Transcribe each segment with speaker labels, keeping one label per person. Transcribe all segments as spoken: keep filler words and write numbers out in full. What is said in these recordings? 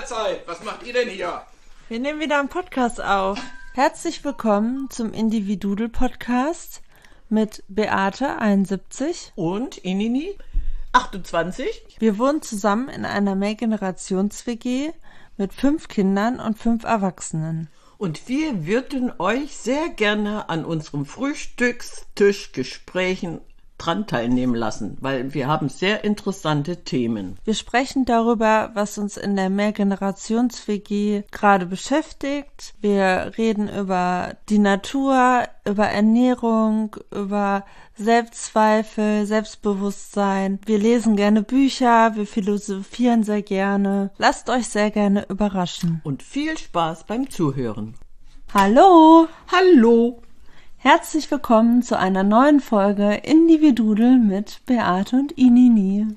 Speaker 1: Mahlzeit. Was macht ihr denn hier?
Speaker 2: Wir nehmen wieder einen Podcast auf. Herzlich willkommen zum Individudel-Podcast mit Beate, einundsiebzig.
Speaker 3: Und Inini, achtundzwanzig.
Speaker 2: Wir wohnen zusammen in einer Mehrgenerations-W G mit fünf Kindern und fünf Erwachsenen.
Speaker 3: Und wir würden euch sehr gerne an unserem Frühstückstischgesprächen dran teilnehmen lassen, weil wir haben sehr interessante Themen.
Speaker 2: Wir sprechen darüber, was uns in der Mehrgenerations-W G gerade beschäftigt. Wir reden über die Natur, über Ernährung, über Selbstzweifel, Selbstbewusstsein. Wir lesen gerne Bücher, wir philosophieren sehr gerne. Lasst euch sehr gerne überraschen.
Speaker 3: Und viel Spaß beim Zuhören.
Speaker 2: Hallo!
Speaker 3: Hallo!
Speaker 2: Herzlich willkommen zu einer neuen Folge Individudel mit Beate und Inini.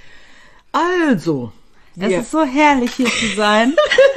Speaker 3: Also,
Speaker 2: es ist so herrlich hier zu sein.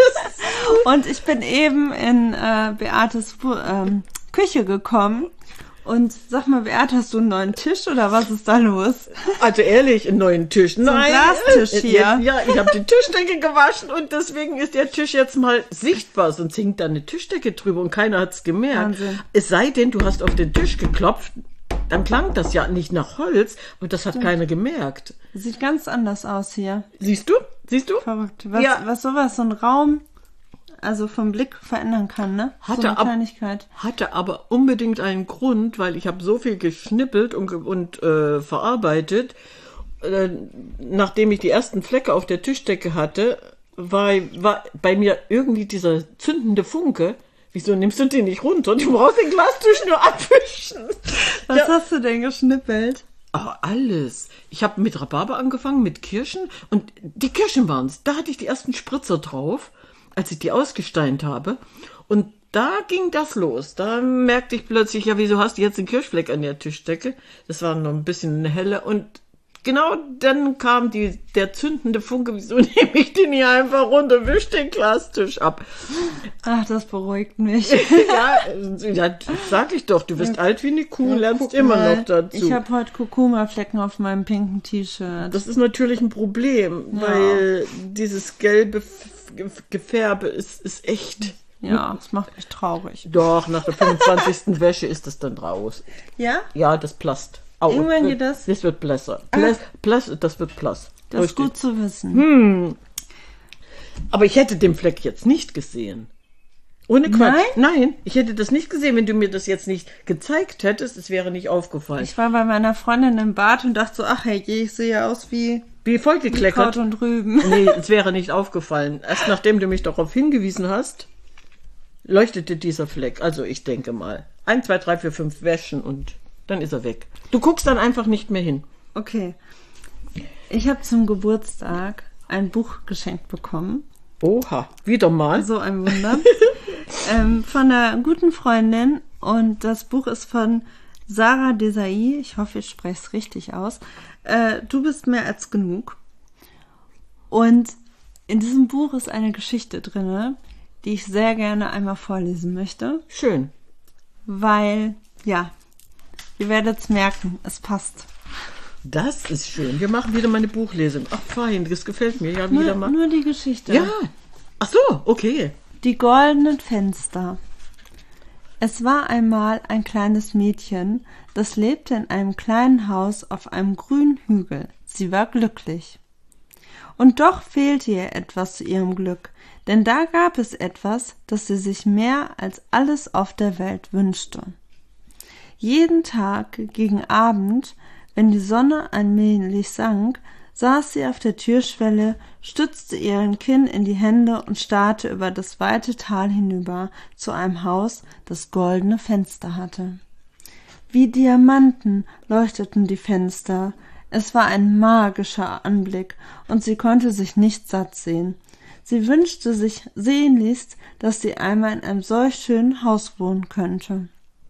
Speaker 2: Und ich bin eben in äh, Beates ähm, Küche gekommen. Und sag mal, Beate, hast du einen neuen Tisch oder was ist da los?
Speaker 3: Also ehrlich, einen neuen Tisch.
Speaker 2: So ein Glastisch hier.
Speaker 3: Ja, ich habe die Tischdecke gewaschen und deswegen ist der Tisch jetzt mal sichtbar. Sonst hängt da eine Tischdecke drüber und keiner hat's gemerkt.
Speaker 2: Wahnsinn.
Speaker 3: Es sei denn, du hast auf den Tisch geklopft, dann klang das ja nicht nach Holz und das hat Stimmt. keiner gemerkt.
Speaker 2: Sieht ganz anders aus hier.
Speaker 3: Siehst du? Siehst du?
Speaker 2: Verrückt. Was,
Speaker 3: ja.
Speaker 2: was sowas, so ein Raum... also vom Blick verändern kann, ne?
Speaker 3: Hatte,
Speaker 2: so eine
Speaker 3: ab,
Speaker 2: Kleinigkeit.
Speaker 3: hatte aber unbedingt einen Grund, weil ich habe so viel geschnippelt und, und äh, verarbeitet. Äh, nachdem ich die ersten Flecke auf der Tischdecke hatte, war, war bei mir irgendwie dieser zündende Funke. Wieso nimmst du den nicht runter? Du brauchst den Glastisch nur abwischen.
Speaker 2: Was
Speaker 3: ja.
Speaker 2: hast du denn geschnippelt?
Speaker 3: Oh, alles. Ich habe mit Rhabarber angefangen, mit Kirschen. Und die Kirschen waren's. Da hatte ich die ersten Spritzer drauf, als ich die ausgesteint habe. Und da ging das los. Da merkte ich plötzlich, ja, wieso hast du jetzt einen Kirschfleck an der Tischdecke? Das war noch ein bisschen helle. Und genau dann kam die, der zündende Funke, wieso nehme ich den hier einfach runter, wisch den Glastisch ab.
Speaker 2: Ach, das beruhigt mich.
Speaker 3: ja, ja, sag ich doch, du wirst ja, alt wie eine Kuh, ja, lernst immer mal. noch dazu.
Speaker 2: Ich habe heute Kurkuma-Flecken auf meinem pinken T-Shirt.
Speaker 3: Das ist natürlich ein Problem, ja. weil dieses gelbe Gefärbe ist, ist echt.
Speaker 2: Ja, das macht mich traurig.
Speaker 3: Doch, nach der fünfundzwanzigsten Wäsche ist das dann raus.
Speaker 2: Ja?
Speaker 3: Ja, das plast. Au,
Speaker 2: Irgendwann geht das?
Speaker 3: Das wird blässer. Plas, Plas, das wird blass.
Speaker 2: Das Richtig. Ist gut zu wissen.
Speaker 3: Hm. Aber ich hätte den Fleck jetzt nicht gesehen. Ohne Quatsch.
Speaker 2: Nein?
Speaker 3: Nein, ich hätte das nicht gesehen, wenn du mir das jetzt nicht gezeigt hättest. Es wäre nicht aufgefallen.
Speaker 2: Ich war bei meiner Freundin im Bad und dachte so, ach hey, ich sehe aus wie...
Speaker 3: Wie vollgekleckert.
Speaker 2: Kraut und Rüben.
Speaker 3: Nee, es wäre nicht aufgefallen. Erst nachdem du mich darauf hingewiesen hast, leuchtete dieser Fleck. Also ich denke mal. Ein, zwei, drei, vier, fünf Wäschen und dann ist er weg. Du guckst dann einfach nicht mehr hin.
Speaker 2: Okay. Ich habe zum Geburtstag ein Buch geschenkt bekommen.
Speaker 3: Oha, wieder mal.
Speaker 2: So ein Wunder. ähm, von einer guten Freundin. Und das Buch ist von Sarah Desai. Ich hoffe, ich spreche es richtig aus. Äh, du bist mehr als genug. Und in diesem Buch ist eine Geschichte drin, die ich sehr gerne einmal vorlesen möchte.
Speaker 3: Schön.
Speaker 2: Weil, ja, ihr werdet es merken, es passt.
Speaker 3: Das ist schön. Wir machen wieder mal eine Buchlesung. Ach fein, das gefällt mir ja wieder
Speaker 2: nur,
Speaker 3: mal.
Speaker 2: Nur die Geschichte.
Speaker 3: Ja. Ach so, okay.
Speaker 2: Die goldenen Fenster. Es war einmal ein kleines Mädchen, das lebte in einem kleinen Haus auf einem grünen Hügel. Sie war glücklich. Und doch fehlte ihr etwas zu ihrem Glück, denn da gab es etwas, das sie sich mehr als alles auf der Welt wünschte. Jeden Tag gegen Abend, wenn die Sonne allmählich sank, saß sie auf der Türschwelle, stützte ihren Kinn in die Hände und starrte über das weite Tal hinüber zu einem Haus, das goldene Fenster hatte. Wie Diamanten leuchteten die Fenster. Es war ein magischer Anblick, und sie konnte sich nicht satt sehen. Sie wünschte sich sehnlichst, dass sie einmal in einem solch schönen Haus wohnen könnte.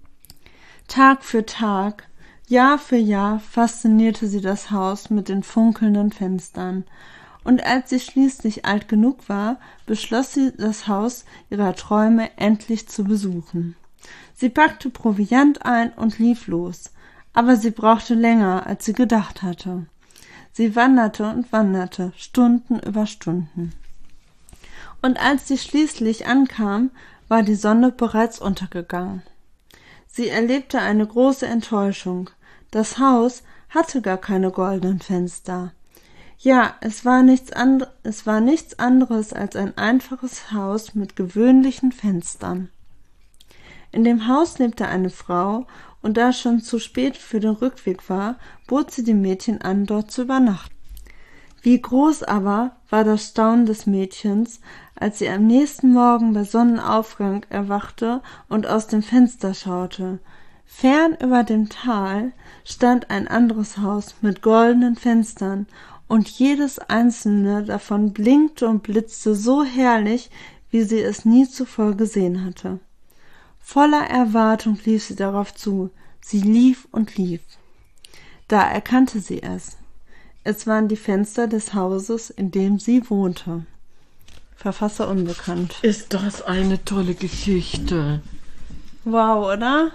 Speaker 2: Tag für Tag, Jahr für Jahr faszinierte sie das Haus mit den funkelnden Fenstern, und als sie schließlich alt genug war, beschloss sie, das Haus ihrer Träume endlich zu besuchen. Sie packte Proviant ein und lief los, aber sie brauchte länger, als sie gedacht hatte. Sie wanderte und wanderte, Stunden über Stunden. Und als sie schließlich ankam, war die Sonne bereits untergegangen. Sie erlebte eine große Enttäuschung. Das Haus hatte gar keine goldenen Fenster. Ja, es war nichts and- es war nichts anderes als ein einfaches Haus mit gewöhnlichen Fenstern. In dem Haus lebte eine Frau, und da es schon zu spät für den Rückweg war, bot sie dem Mädchen an, dort zu übernachten. Wie groß aber war das Staunen des Mädchens, als sie am nächsten Morgen bei Sonnenaufgang erwachte und aus dem Fenster schaute. Fern über dem Tal stand ein anderes Haus mit goldenen Fenstern, und jedes einzelne davon blinkte und blitzte so herrlich, wie sie es nie zuvor gesehen hatte. Voller Erwartung lief sie darauf zu. Sie lief und lief. Da erkannte sie es. Es waren die Fenster des Hauses, in dem sie wohnte. Verfasser unbekannt.
Speaker 3: Ist das eine tolle Geschichte?
Speaker 2: Wow, oder?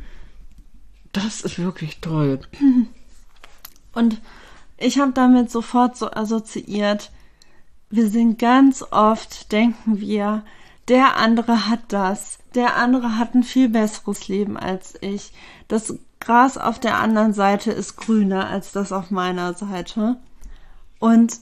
Speaker 3: Das ist wirklich toll.
Speaker 2: Und ich habe damit sofort so assoziiert, wir sind ganz oft, denken wir, der andere hat das, der andere hat ein viel besseres Leben als ich. Das Gras auf der anderen Seite ist grüner als das auf meiner Seite. Und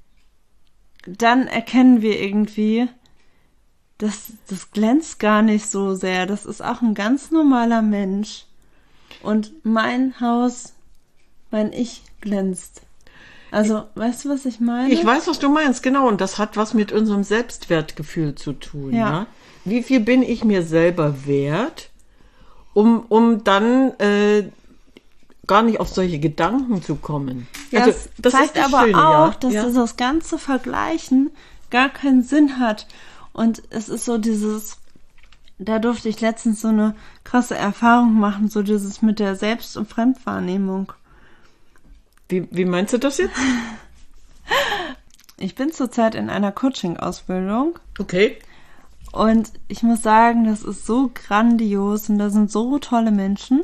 Speaker 2: dann erkennen wir irgendwie, dass das glänzt gar nicht so sehr. Das ist auch ein ganz normaler Mensch. Und mein Haus, mein Ich glänzt. Also, weißt du, was ich meine?
Speaker 3: Ich weiß, was du meinst, genau. Und das hat was mit unserem Selbstwertgefühl zu tun.
Speaker 2: Ja.
Speaker 3: Ja? Wie viel bin ich mir selber wert, um, um dann äh, gar nicht auf solche Gedanken zu kommen.
Speaker 2: Ja,
Speaker 3: also,
Speaker 2: das zeigt
Speaker 3: das
Speaker 2: aber
Speaker 3: Schöne,
Speaker 2: auch,
Speaker 3: ja?
Speaker 2: dass
Speaker 3: ja.
Speaker 2: das ganze Vergleichen gar keinen Sinn hat. Und es ist so dieses, da durfte ich letztens so eine krasse Erfahrung machen, so dieses mit der Selbst- und Fremdwahrnehmung.
Speaker 3: Wie, wie meinst du das jetzt?
Speaker 2: Ich bin zurzeit in einer Coaching-Ausbildung.
Speaker 3: Okay.
Speaker 2: Und ich muss sagen, das ist so grandios und da sind so tolle Menschen.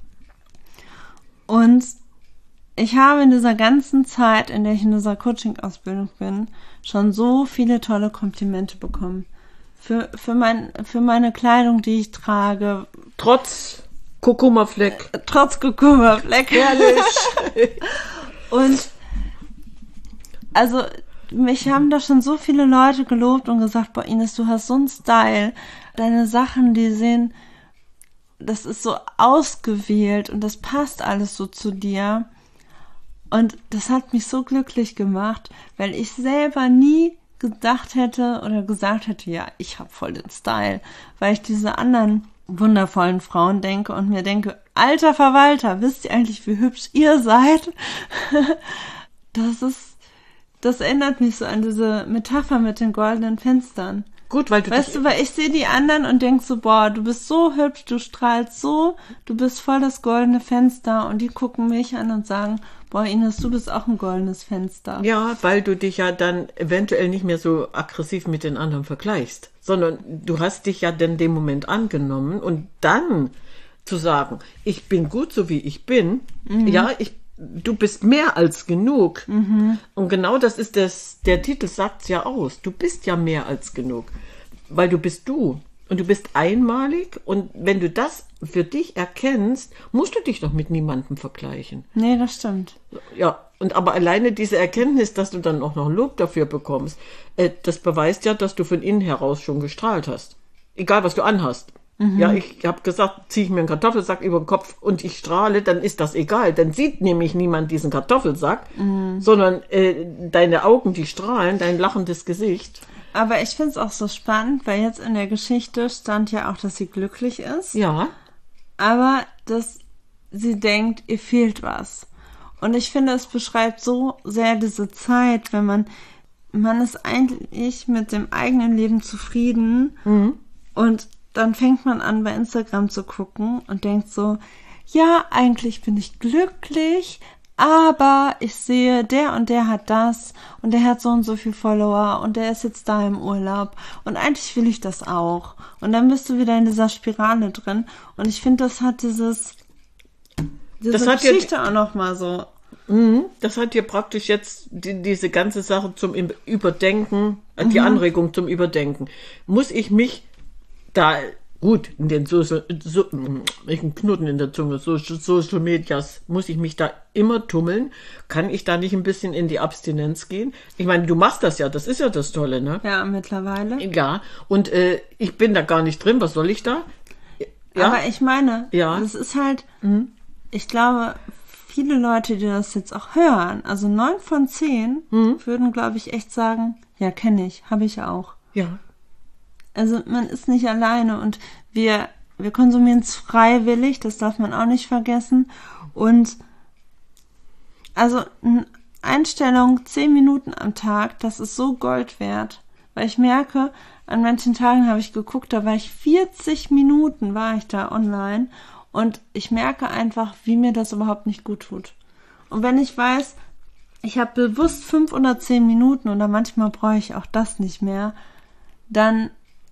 Speaker 2: Und ich habe in dieser ganzen Zeit, in der ich in dieser Coaching-Ausbildung bin, schon so viele tolle Komplimente bekommen. Für, für, mein, für meine Kleidung, die ich trage.
Speaker 3: Trotz Kurkuma-Fleck.
Speaker 2: Trotz Kurkuma-Fleck.
Speaker 3: Herrlich.
Speaker 2: Und also mich haben da schon so viele Leute gelobt und gesagt, boah Ines, du hast so einen Style. Deine Sachen, die sehen, das ist so ausgewählt und das passt alles so zu dir. Und das hat mich so glücklich gemacht, weil ich selber nie gedacht hätte oder gesagt hätte, ja, ich habe voll den Style, weil ich diese anderen wundervollen Frauen denke und mir denke, alter Verwalter, wisst ihr eigentlich, wie hübsch ihr seid? Das ist, das erinnert mich so an diese Metapher mit den goldenen Fenstern.
Speaker 3: Gut, weil du
Speaker 2: Weißt du, weil ich sehe die anderen und denk so, boah, du bist so hübsch, du strahlst so, du bist voll das goldene Fenster und die gucken mich an und sagen, boah, Ines, du bist auch ein goldenes Fenster.
Speaker 3: Ja, weil du dich ja dann eventuell nicht mehr so aggressiv mit den anderen vergleichst, sondern du hast dich ja dann dem Moment angenommen und dann zu sagen, ich bin gut so wie ich bin, mhm. ja, ich du bist mehr als genug. Mhm. Und genau das ist das, der Titel sagt's ja aus. Du bist ja mehr als genug. Weil du bist du. Und du bist einmalig. Und wenn du das für dich erkennst, musst du dich doch mit niemandem vergleichen.
Speaker 2: Nee, das stimmt.
Speaker 3: Ja, und aber alleine diese Erkenntnis, dass du dann auch noch Lob dafür bekommst, äh, das beweist ja, dass du von innen heraus schon gestrahlt hast. Egal, was du anhast. Mhm. Ja, ich habe gesagt, ziehe ich mir einen Kartoffelsack über den Kopf und ich strahle, dann ist das egal. Dann sieht nämlich niemand diesen Kartoffelsack, mhm. sondern äh, deine Augen, die strahlen, dein lachendes Gesicht.
Speaker 2: Aber ich finde es auch so spannend, weil jetzt in der Geschichte stand ja auch, dass sie glücklich ist.
Speaker 3: Ja.
Speaker 2: Aber dass sie denkt, ihr fehlt was. Und ich finde, es beschreibt so sehr diese Zeit, wenn man, man ist eigentlich mit dem eigenen Leben zufrieden mhm. und dann fängt man an, bei Instagram zu gucken und denkt so, ja, eigentlich bin ich glücklich, aber ich sehe, der und der hat das und der hat so und so viel Follower und der ist jetzt da im Urlaub und eigentlich will ich das auch. Und dann bist du wieder in dieser Spirale drin und ich finde, das hat dieses, diese
Speaker 3: das hat
Speaker 2: Geschichte
Speaker 3: ja,
Speaker 2: auch nochmal so
Speaker 3: Das hat dir praktisch jetzt die, diese ganze Sache zum Überdenken, äh, die Anregung zum Überdenken. Muss ich mich da, gut, in den Social, so, ich einen Knoten in der Zunge, Social, Social Medias, muss ich mich da immer tummeln? Kann ich da nicht ein bisschen in die Abstinenz gehen? Ich meine, du machst das ja, das ist ja das Tolle, ne?
Speaker 2: Ja, mittlerweile.
Speaker 3: Ja, und äh, ich bin da gar nicht drin, was soll ich da? Ja?
Speaker 2: Aber ich meine,
Speaker 3: Ja.
Speaker 2: das ist halt, ich glaube, viele Leute, die das jetzt auch hören, also neun von zehn, würden, glaube ich, echt sagen, ja, kenne ich, habe ich auch.
Speaker 3: Ja.
Speaker 2: Also man ist nicht alleine und wir, wir konsumieren es freiwillig, das darf man auch nicht vergessen. Und also eine Einstellung zehn Minuten am Tag, das ist so Gold wert. Weil ich merke, an manchen Tagen habe ich geguckt, da war ich vierzig Minuten, war ich da online. Und ich merke einfach, wie mir das überhaupt nicht gut tut. Und wenn ich weiß, ich habe bewusst fünf oder zehn Minuten oder manchmal brauche ich auch das nicht mehr, dann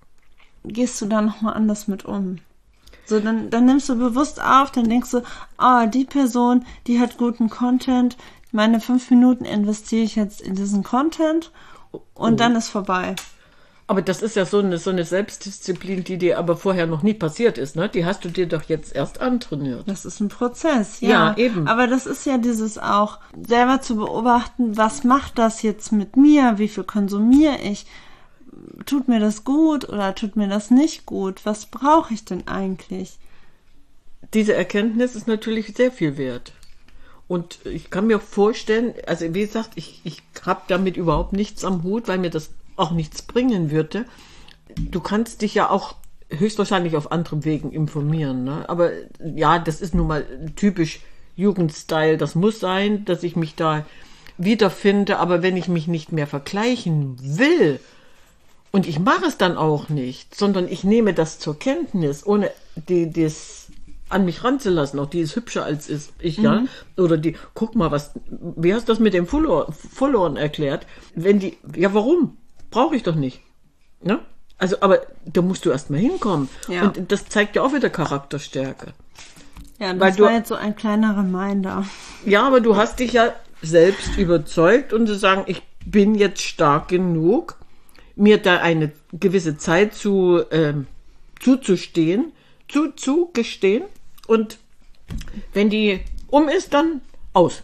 Speaker 2: gehst du da nochmal anders mit um. So, dann, dann nimmst du bewusst auf, dann denkst du, ah, die Person, die hat guten Content, meine fünf Minuten investiere ich jetzt in diesen Content und
Speaker 3: Oh.
Speaker 2: dann ist vorbei.
Speaker 3: Aber das ist ja so eine, so eine Selbstdisziplin, die dir aber vorher noch nie passiert ist, ne? Die hast du dir doch jetzt erst antrainiert.
Speaker 2: Das ist ein Prozess, ja.
Speaker 3: Ja, eben.
Speaker 2: Aber das ist ja dieses auch, selber zu beobachten, was macht das jetzt mit mir, wie viel konsumiere ich, tut mir das gut oder tut mir das nicht gut, was brauche ich denn eigentlich?
Speaker 3: Diese Erkenntnis ist natürlich sehr viel wert. Und ich kann mir vorstellen, also wie gesagt, ich, ich habe damit überhaupt nichts am Hut, weil mir das auch nichts bringen würde. Du kannst dich ja auch höchstwahrscheinlich auf anderen Wegen informieren, ne? Aber ja, das ist nun mal typisch Jugendstyle. Das muss sein, dass ich mich da wiederfinde. Aber wenn ich mich nicht mehr vergleichen will, und ich mache es dann auch nicht, sondern ich nehme das zur Kenntnis, ohne die, das an mich ranzulassen, auch die ist hübscher als ist ich, ja. Oder die, guck mal, was, wie hast du das mit dem Follower, Followern erklärt? Wenn die, ja, warum? Brauche ich doch nicht. Ne? Also, aber da musst du erst mal hinkommen.
Speaker 2: Ja.
Speaker 3: Und das zeigt ja auch wieder Charakterstärke.
Speaker 2: Ja, das
Speaker 3: Weil du-
Speaker 2: war jetzt so ein kleiner Reminder.
Speaker 3: Ja, aber du hast dich ja selbst überzeugt und zu sagen, ich bin jetzt stark genug, mir da eine gewisse Zeit zu ähm, zuzustehen, zu, zugestehen und wenn die um ist, dann aus.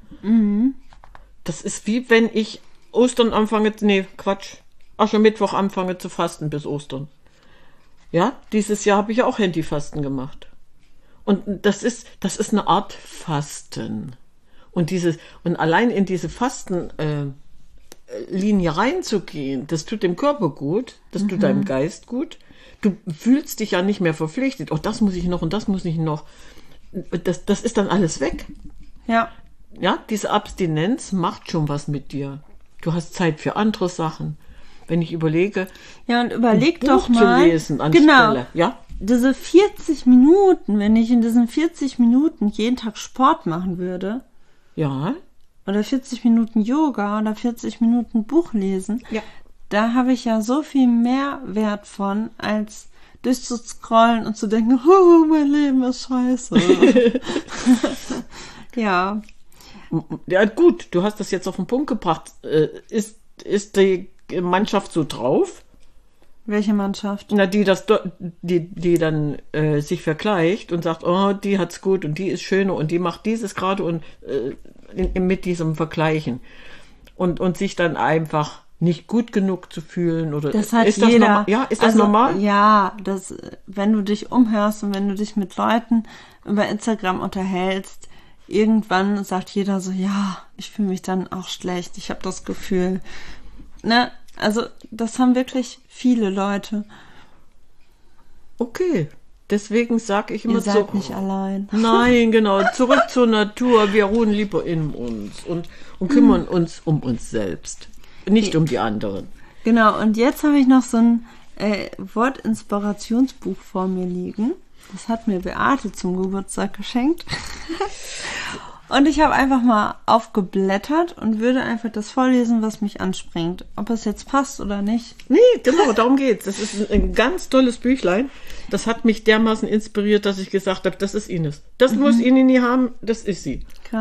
Speaker 3: Das ist wie wenn ich Ostern anfange, nee, Quatsch, Aschermittwoch anfange zu fasten bis Ostern. Ja, dieses Jahr habe ich ja auch Handyfasten gemacht. Und das ist, das ist eine Art Fasten. Und dieses, und allein in diese Fasten, äh, Linie reinzugehen, das tut dem Körper gut, das tut deinem Geist gut. Du fühlst dich ja nicht mehr verpflichtet. Oh, das muss ich noch und das muss ich noch. Das, das ist dann alles weg.
Speaker 2: Ja,
Speaker 3: Ja, diese Abstinenz macht schon was mit dir. Du hast Zeit für andere Sachen. Wenn ich überlege,
Speaker 2: ja und überleg
Speaker 3: Buch
Speaker 2: doch
Speaker 3: zu
Speaker 2: mal,
Speaker 3: lesen
Speaker 2: genau,
Speaker 3: anstelle, ja?
Speaker 2: diese vierzig Minuten, wenn ich in diesen vierzig Minuten jeden Tag Sport machen würde,
Speaker 3: Ja,
Speaker 2: oder vierzig Minuten Yoga oder vierzig Minuten Buch lesen,
Speaker 3: Ja.
Speaker 2: da habe ich ja so viel mehr Wert von, als durchzuscrollen und zu denken, oh, mein Leben ist scheiße. Ja,
Speaker 3: ja, gut, du hast das jetzt auf den Punkt gebracht. Äh, Ist, ist die Mannschaft so drauf?
Speaker 2: welche Mannschaft?
Speaker 3: Na, die das, do- die, die dann äh, sich vergleicht und sagt, oh, die hat's gut und die ist schöner und die macht dieses gerade und äh, in, mit diesem Vergleichen und und sich dann einfach nicht gut genug zu fühlen oder
Speaker 2: Das hat
Speaker 3: ist
Speaker 2: jeder.
Speaker 3: das normal? Ja, ist das
Speaker 2: also,
Speaker 3: normal?
Speaker 2: Ja, das, wenn du dich umhörst und wenn du dich mit Leuten über Instagram unterhältst, irgendwann sagt jeder so, ja, ich fühle mich dann auch schlecht, ich habe das Gefühl. Ne? Also das haben wirklich viele Leute.
Speaker 3: Okay, deswegen sage ich immer
Speaker 2: Ihr seid
Speaker 3: so.
Speaker 2: nicht allein.
Speaker 3: Nein, genau. Zurück zur Natur. Wir ruhen lieber in uns und, und kümmern uns um uns selbst. Nicht um die anderen.
Speaker 2: Genau, und jetzt habe ich noch so ein äh, Wortinspirationsbuch vor mir liegen. Das hat mir Beate zum Geburtstag geschenkt. Und ich habe einfach mal aufgeblättert und würde einfach das vorlesen, was mich anspringt. Ob es jetzt passt oder nicht.
Speaker 3: Nee, genau, darum geht's. Das ist ein, ein ganz tolles Büchlein. Das hat mich dermaßen inspiriert, dass ich gesagt habe, das ist Ines. Das muss Inini haben, das ist sie.
Speaker 2: Krass.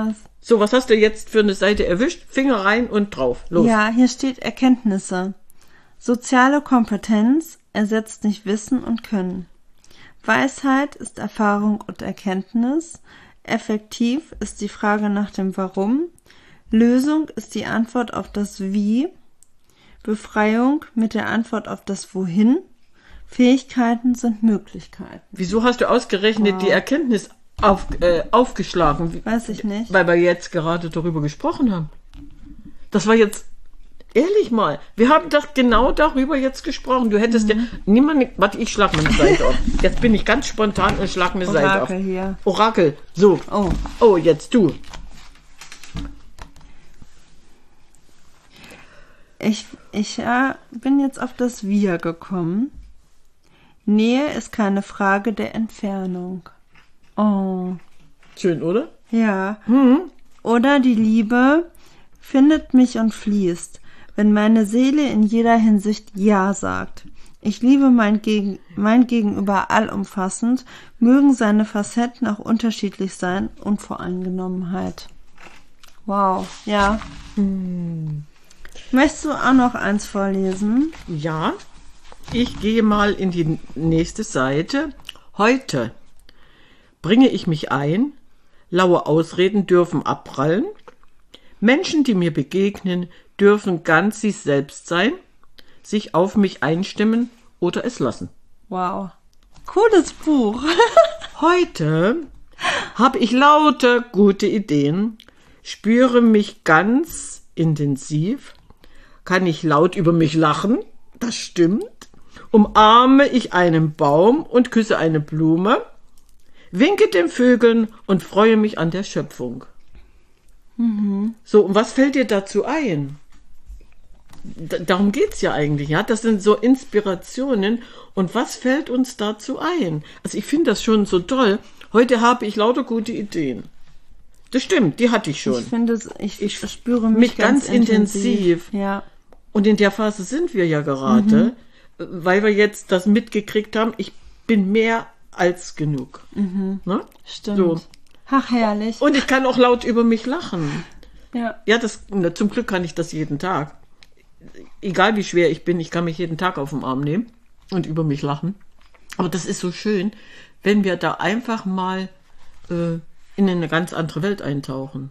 Speaker 3: So, was hast du jetzt für eine Seite erwischt? Finger rein und drauf. Los.
Speaker 2: Ja, hier steht Erkenntnisse. Soziale Kompetenz ersetzt nicht Wissen und Können. Weisheit ist Erfahrung und Erkenntnis. Effektiv ist die Frage nach dem Warum. Lösung ist die Antwort auf das Wie. Befreiung mit der Antwort auf das Wohin. Fähigkeiten sind Möglichkeiten.
Speaker 3: Wieso hast du ausgerechnet
Speaker 2: Wow.
Speaker 3: die Erkenntnis auf, äh, aufgeschlagen? Wie-
Speaker 2: Weiß ich nicht.
Speaker 3: Weil wir jetzt gerade darüber gesprochen haben. Das war jetzt, ehrlich mal, wir haben doch genau darüber jetzt gesprochen. Du hättest
Speaker 2: Mhm.
Speaker 3: ja, niemand, warte, ich schlag mir eine Seite auf. Jetzt bin ich ganz spontan und schlag mir eine Seite auf.
Speaker 2: Orakel hier.
Speaker 3: Orakel, so.
Speaker 2: Oh.
Speaker 3: Oh, jetzt du.
Speaker 2: Ich, ich äh, bin jetzt auf das Wir gekommen. Nähe ist keine Frage der Entfernung. Oh.
Speaker 3: Schön, oder?
Speaker 2: Ja.
Speaker 3: Mhm.
Speaker 2: Oder die Liebe findet mich und fließt, wenn meine Seele in jeder Hinsicht Ja sagt. Ich liebe mein, Gegen, mein Gegenüber allumfassend, mögen seine Facetten auch unterschiedlich sein, Unvoreingenommenheit. Wow, ja.
Speaker 3: Hm.
Speaker 2: Möchtest du auch noch eins vorlesen?
Speaker 3: Ja, ich gehe mal in die nächste Seite. Heute bringe ich mich ein, laue Ausreden dürfen abprallen, Menschen, die mir begegnen, dürfen ganz sich selbst sein, sich auf mich einstimmen oder es lassen.
Speaker 2: Wow. Cooles Buch.
Speaker 3: Heute habe ich lauter gute Ideen, spüre mich ganz intensiv, kann ich laut über mich lachen, das stimmt, umarme ich einen Baum und küsse eine Blume, winke den Vögeln und freue mich an der Schöpfung. Mhm. So, und was fällt dir dazu ein? D- darum geht's ja eigentlich, ja. Das sind so Inspirationen. Und was fällt uns dazu ein? Also ich finde das schon so toll. Heute habe ich lauter gute Ideen. Das stimmt, die hatte ich schon.
Speaker 2: Ich finde, es- ich,
Speaker 3: Ich
Speaker 2: spüre mich,
Speaker 3: mich
Speaker 2: ganz,
Speaker 3: ganz intensiv.
Speaker 2: Ja.
Speaker 3: Und in der Phase sind wir ja gerade, weil wir jetzt das mitgekriegt haben, ich bin mehr als genug. Ne?
Speaker 2: Stimmt.
Speaker 3: So.
Speaker 2: Ach, herrlich.
Speaker 3: Und ich kann auch laut über mich lachen.
Speaker 2: Ja.
Speaker 3: Ja, das, na, zum Glück kann ich das jeden Tag. Egal wie schwer ich bin, ich kann mich jeden Tag auf den Arm nehmen und über mich lachen. Aber das ist so schön, wenn wir da einfach mal äh, in eine ganz andere Welt eintauchen.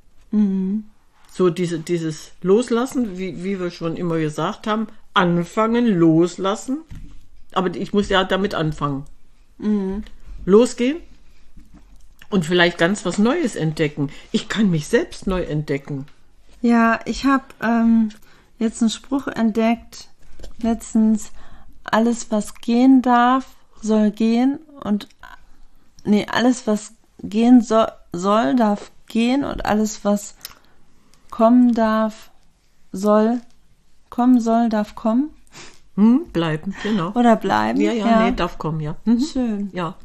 Speaker 3: So diese, dieses Loslassen, wie, wie wir schon immer gesagt haben, anfangen, loslassen. Aber ich muss ja damit anfangen. Losgehen und vielleicht ganz was Neues entdecken. Ich kann mich selbst neu entdecken.
Speaker 2: Ja, ich habe ähm, jetzt einen Spruch entdeckt, letztens, alles was gehen darf, soll gehen und nee, alles was gehen soll, soll darf gehen und alles was kommen darf, soll kommen soll, darf kommen
Speaker 3: Hm, bleiben, genau.
Speaker 2: oder bleiben.
Speaker 3: Ja, ja, nee, darf kommen, ja. Mhm.
Speaker 2: Schön.
Speaker 3: Ja.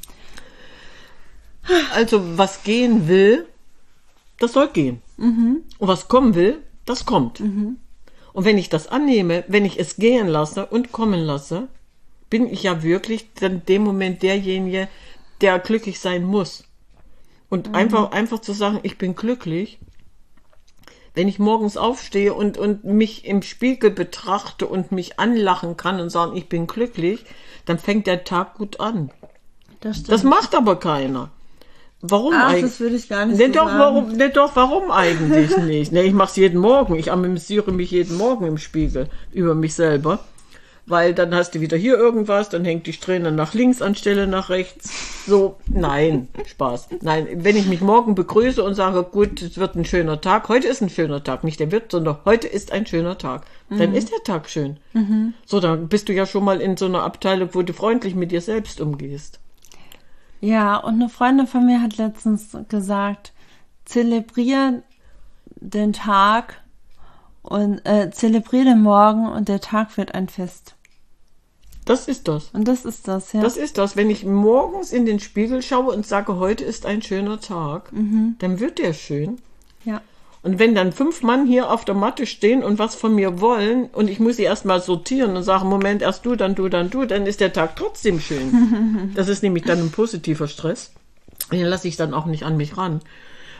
Speaker 3: Also, was gehen will, das soll gehen. Und was kommen will, das kommt. Und wenn ich das annehme, wenn ich es gehen lasse und kommen lasse, bin ich ja wirklich dann in dem Moment derjenige, der glücklich sein muss. Und einfach, einfach zu sagen, ich bin glücklich, wenn ich morgens aufstehe und, und mich im Spiegel betrachte und mich anlachen kann und sagen, ich bin glücklich, dann fängt der Tag gut an.
Speaker 2: Das stimmt.
Speaker 3: Das macht aber keiner. Warum
Speaker 2: Ach,
Speaker 3: eigentlich?
Speaker 2: das würde ich gar nicht
Speaker 3: Ne,
Speaker 2: so
Speaker 3: doch,
Speaker 2: sagen.
Speaker 3: warum, ne, doch, warum eigentlich nicht? Ne, ich mache es jeden Morgen. Ich amüsiere mich jeden Morgen im Spiegel über mich selber. Weil dann hast du wieder hier irgendwas, dann hängt die Strähne nach links anstelle nach rechts. So, nein, Spaß. Nein, wenn ich mich morgen begrüße und sage, gut, es wird ein schöner Tag. Heute ist ein schöner Tag. Nicht der wird, sondern heute ist ein schöner Tag. Dann ist der Tag schön. So, dann bist du ja schon mal in so einer Abteilung, wo du freundlich mit dir selbst umgehst.
Speaker 2: Ja, und eine Freundin von mir hat letztens gesagt, zelebriere den Tag und äh, zelebriere den Morgen und der Tag wird ein Fest.
Speaker 3: Das ist das.
Speaker 2: Und das ist das, ja.
Speaker 3: Das ist das. Wenn ich morgens in den Spiegel schaue und sage, heute ist ein schöner Tag, dann wird der schön.
Speaker 2: ja.
Speaker 3: Und wenn dann fünf Mann hier auf der Matte stehen und was von mir wollen und ich muss sie erstmal sortieren und sagen, Moment, erst du, dann du, dann du, dann ist der Tag trotzdem schön. Das ist nämlich dann ein positiver Stress. Den lasse ich dann auch nicht an mich ran.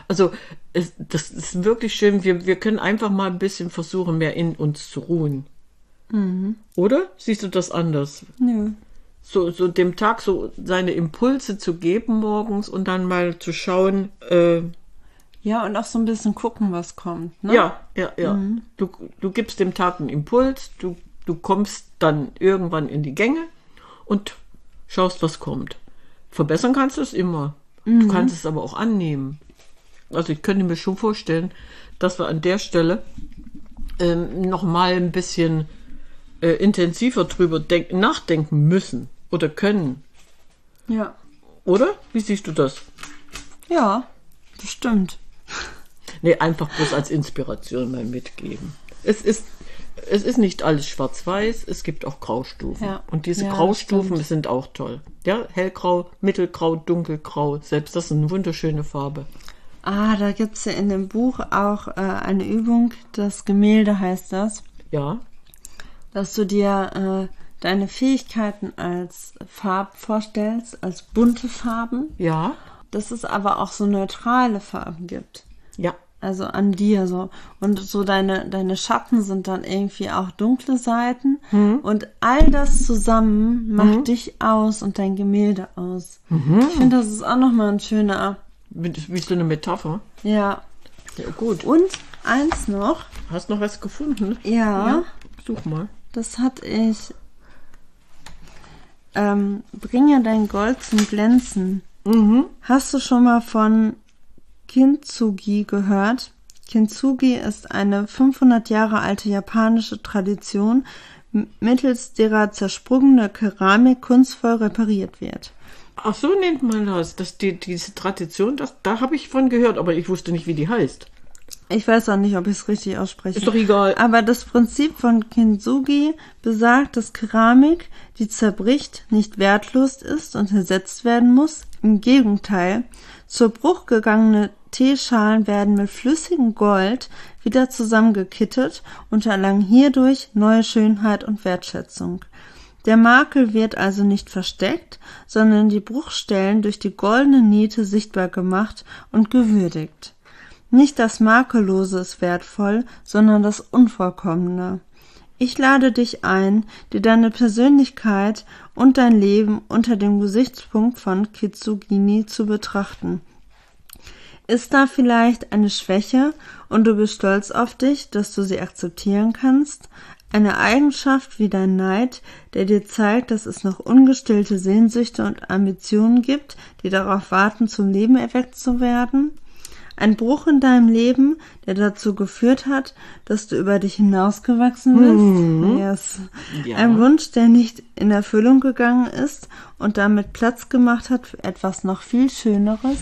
Speaker 3: Also es, das ist wirklich schön. Wir, wir können einfach mal ein bisschen versuchen, mehr in uns zu ruhen. Mhm. Oder? Siehst du das anders?
Speaker 2: Nö.
Speaker 3: So, so dem Tag so seine Impulse zu geben morgens und dann mal zu schauen. Äh,
Speaker 2: ja, und auch so ein bisschen gucken, was kommt. Ne?
Speaker 3: Ja, ja, ja. Mhm. Du, du gibst dem Tag einen Impuls, du, du kommst dann irgendwann in die Gänge und schaust, was kommt. Verbessern kannst du es immer. Mhm. Du kannst es aber auch annehmen. Also ich könnte mir schon vorstellen, dass wir an der Stelle ähm, noch mal ein bisschen äh, intensiver drüber denk- nachdenken müssen oder können.
Speaker 2: Ja.
Speaker 3: Oder? Wie siehst du das?
Speaker 2: Ja, bestimmt.
Speaker 3: Nee, einfach bloß als Inspiration mal mitgeben. Es ist, es ist nicht alles schwarz-weiß, es gibt auch Graustufen.
Speaker 2: Ja.
Speaker 3: Und diese
Speaker 2: Ja,
Speaker 3: Graustufen sind auch toll. Ja, hellgrau, mittelgrau, dunkelgrau, selbst das ist eine wunderschöne Farbe.
Speaker 2: Ah, da gibt es ja in dem Buch auch äh, eine Übung, das Gemälde heißt das.
Speaker 3: Ja.
Speaker 2: Dass du dir äh, deine Fähigkeiten als Farb vorstellst, als bunte Farben.
Speaker 3: Ja.
Speaker 2: Dass es aber auch so neutrale Farben gibt.
Speaker 3: Ja.
Speaker 2: Also an dir so. Und so deine, deine Schatten sind dann irgendwie auch dunkle Seiten. Mhm. Und all das zusammen macht mhm. dich aus und dein Gemälde aus. Mhm. Ich finde, das ist auch nochmal ein schöner...
Speaker 3: Wie so eine Metapher.
Speaker 2: Ja.
Speaker 3: Ja, gut.
Speaker 2: Und eins noch.
Speaker 3: Hast noch was gefunden?
Speaker 2: Ja.
Speaker 3: ja. Such mal.
Speaker 2: Das hatte ich. Ähm, bringe dein Gold zum Glänzen.
Speaker 3: Mhm.
Speaker 2: Hast du schon mal von Kintsugi gehört? Kintsugi ist eine fünfhundert Jahre alte japanische Tradition, mittels derer zersprungene Keramik kunstvoll repariert wird.
Speaker 3: Ach so nennt man das. das die, diese Tradition, das, da habe ich von gehört, aber ich wusste nicht, wie die heißt.
Speaker 2: Ich weiß auch nicht, ob ich es richtig ausspreche.
Speaker 3: Ist doch egal.
Speaker 2: Aber das Prinzip von Kintsugi besagt, dass Keramik, die zerbricht, nicht wertlos ist und ersetzt werden muss. Im Gegenteil, zur Bruch gegangene Teeschalen werden mit flüssigem Gold wieder zusammengekittet und erlangen hierdurch neue Schönheit und Wertschätzung. Der Makel wird also nicht versteckt, sondern die Bruchstellen durch die goldene Niete sichtbar gemacht und gewürdigt. Nicht das Makellose ist wertvoll, sondern das Unvollkommene. Ich lade dich ein, dir deine Persönlichkeit und dein Leben unter dem Gesichtspunkt von Kitsugini zu betrachten. Ist da vielleicht eine Schwäche und du bist stolz auf dich, dass du sie akzeptieren kannst? Eine Eigenschaft wie dein Neid, der dir zeigt, dass es noch ungestillte Sehnsüchte und Ambitionen gibt, die darauf warten, zum Leben erweckt zu werden? Ein Bruch in deinem Leben, der dazu geführt hat, dass du über dich hinausgewachsen bist?
Speaker 3: Mhm.
Speaker 2: Yes.
Speaker 3: Ja.
Speaker 2: Ein Wunsch, der nicht in Erfüllung gegangen ist und damit Platz gemacht hat für etwas noch viel Schöneres?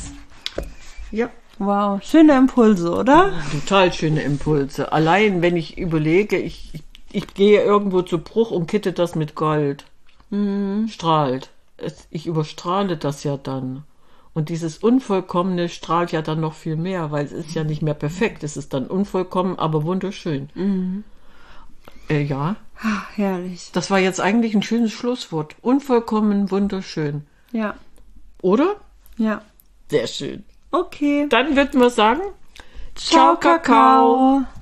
Speaker 3: Ja.
Speaker 2: Wow, schöne Impulse, oder?
Speaker 3: Total schöne Impulse. Allein, wenn ich überlege, ich, ich, ich gehe irgendwo zu Bruch und kitte das mit Gold. Mhm. Strahlt. Es, ich überstrahle das ja dann. Und dieses Unvollkommene strahlt ja dann noch viel mehr, weil es ist ja nicht mehr perfekt. Es ist dann unvollkommen, aber wunderschön. Mhm. Äh, ja.
Speaker 2: Ach, herrlich.
Speaker 3: Das war jetzt eigentlich ein schönes Schlusswort. Unvollkommen, wunderschön.
Speaker 2: Ja.
Speaker 3: Oder?
Speaker 2: Ja.
Speaker 3: Sehr schön.
Speaker 2: Okay.
Speaker 3: Dann würden wir sagen,
Speaker 2: Ciao, Kakao.